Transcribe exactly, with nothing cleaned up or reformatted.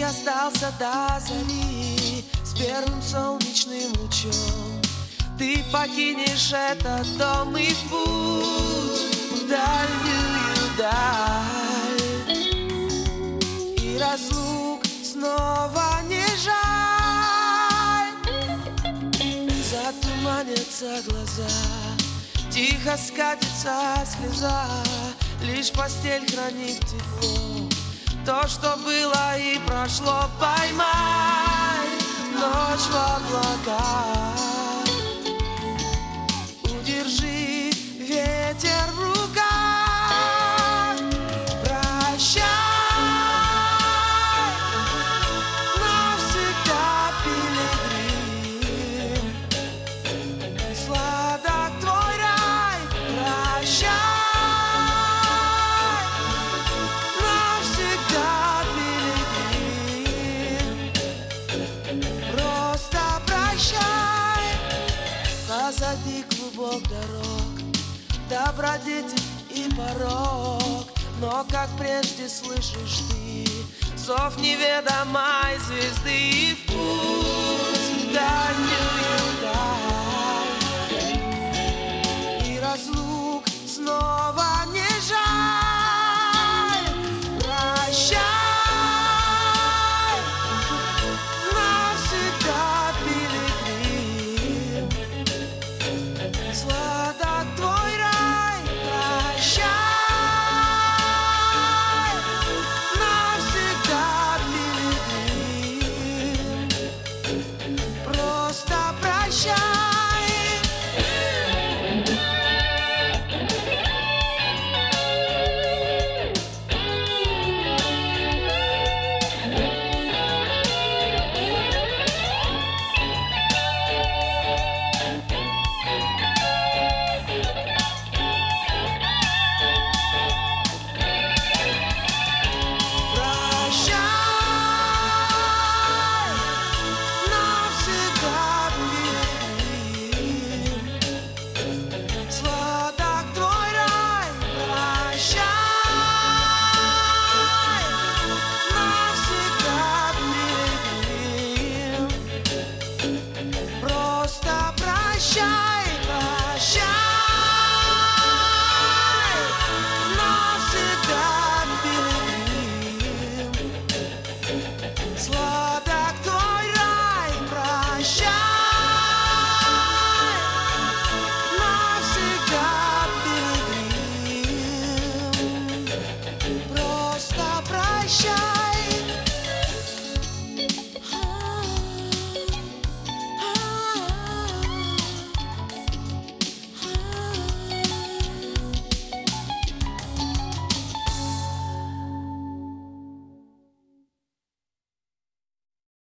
остался до зари с первым солнечным лучом. Ты покинешь этот дом и в путь в дальнюю даль, и разлук снова не жаль. Затуманятся глаза, тихо скатится слеза, лишь постель хранит тепло. То, что было и прошло, поймай ночь в облаках, удержи ветер в руках. Прощай навсегда, пилигрим, сладок твой рай. Прощай навсегда, пилигрим, просто прощай. Позади клубок дорог, добродетель и порок, но как прежде слышишь ты зов неведомой звезды.